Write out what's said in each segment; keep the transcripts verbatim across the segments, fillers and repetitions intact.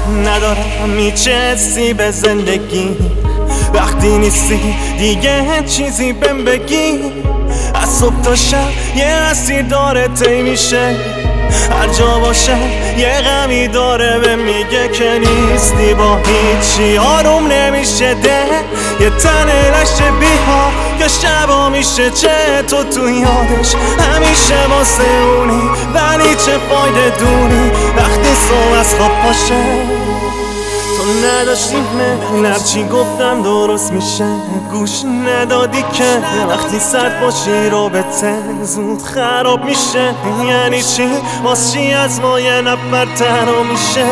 ندارم میچستی به زندگی وقتی نیستی دیگه چیزی بهم بگی از صبح تا شب یه اسیر داره طی میشه هر جا باشم یه غمی داره به میگه که نیستی با هیچی آروم نمیشه ده یه تنه لشه بیها که شبا میشه چه تو تو یادش همیشه واسه اونی ولی چه فایده دونی وقتی صبح از خواب پاشه تو نداشتی من هرچی گفتم درست میشه گوش ندادی که وقتی سرد باشی رابطه زود خراب میشه یعنی چی واس چی از ما یه نفر تنها میشه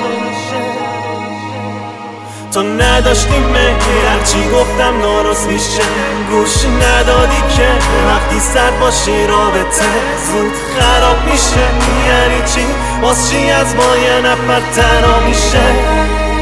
تو نداشتی من هرچی گفتم درست میشه گوش ندادی که وقتی سرد باشی رابطه زود خراب میشه یعنی چی واس چی از ما یه نفر تنها میشه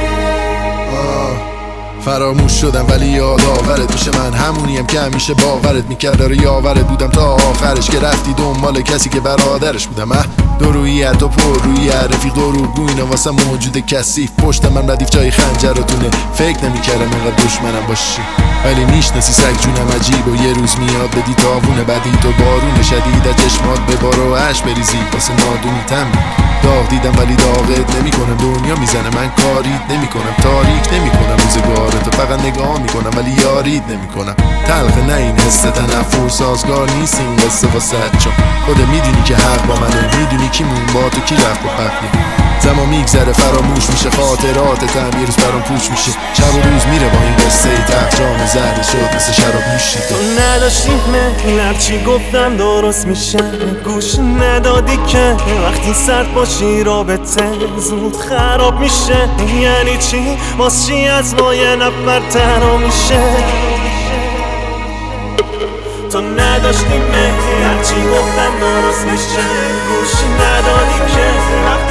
فراموش شدم ولی یادآورت میشه من همونیم که همیشه باورت میکرد داره یاورت بودم تا آخرش که رفتی دنبال کسی که برادرش بودم اه درویت و پر روی رفیق دروگو اینا واسه موجود کثیف پشت من ردیف جای خنجراتونه فکر نمیکردم اینقدر دشمنم باشی ولی میشناسی سگ جونم عجیب و یه روز میاد بدی تاوونه بعدی تو بارون شدید از چشمات به بار و عش بریزی واسه نادونیتم داغ دیدم ولی داغت نمیکنم دنیا میزنه من کاریت نمیکنم تاریک نمیکنم روزگارتو فقط نگاه میکنم ولی یاریت نمیکنم تلخ نه این حس تنفر سازگار نیست این قصه واسه چون خودت میدونی که حق با منه میدونی کی مون با تو کی رفت و پخلی زمان میگذره فراموش میشه خاطرات هم یه روز برام پوچ میشه شب و روز میره با این قصه تخت جام زهر شد مثل شراب نوشیده تو نداشتی من هرچی گفتم درست میشه گوش ندادی که وقتی سرد باشی رابطه زود خراب میشه یعنی چی واس چی از ما یه نفر تنها میشه تو نداشتی من هرچی گفتم درست میشه گوش ندادی که